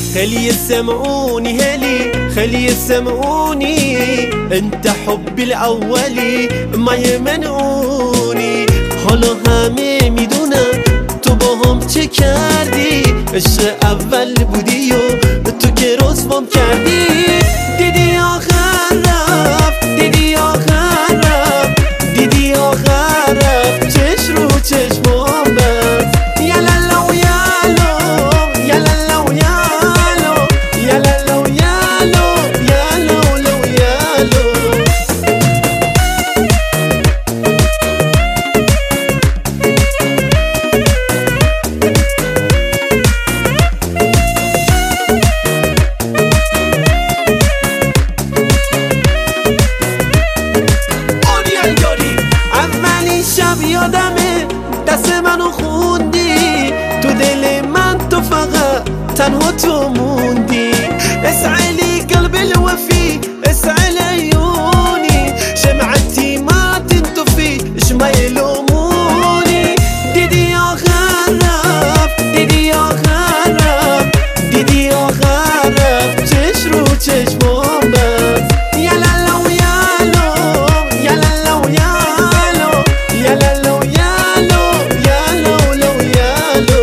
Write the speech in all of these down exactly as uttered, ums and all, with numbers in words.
خلي يسمعوني هلي خلي يسمعوني انت حبي الاولي ما يمنعوني. حالا همه میدونن تو با هم چه کردی، عشق اول بودی و تو که رسوام کردی. دیدی آخر رفت دیدی آخر رفت دیدی آخر رفت چش رو چشمام بست. یلالو یالو یلالو یالو یلالو یالو یلالو یالو. شب یادمه دست منو خوندی، تو دل من تو فقط تنها تو موندی. اسعلي قلب الوفي اسعل عيوني، شمعتي ما تنطفي اش ما يلوموني. دیدی آخر رفت دیدی آخر رفت دیدی آخر رفت چش رو چشمام بست. یلالو یالو یلالو یالو یلالو یالو یلالو یالو.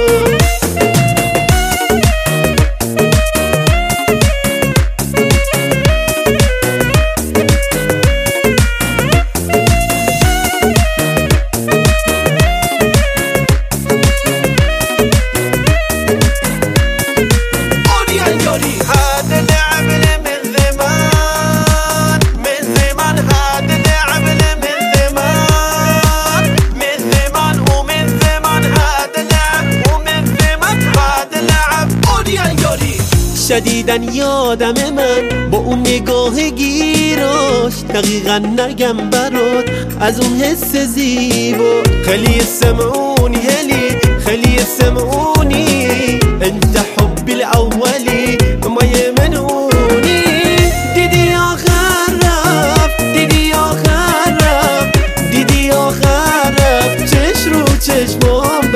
هذا لعب من زمان من زمان هذا لعب من زمان من زمان ومن زمان هذا لعب ومن زمان هذا لعب. شدیداً یادم من با اون نگاه گیراش، دقیقاً نگم برات از اون حس زیبا. خلي يسمعوني هلي خلي يسمعوني انت حبي الاولي ما يمنعوني. دیدی آخر رفت دیدی آخر رفت دیدی آخر رفت چش رو چشمام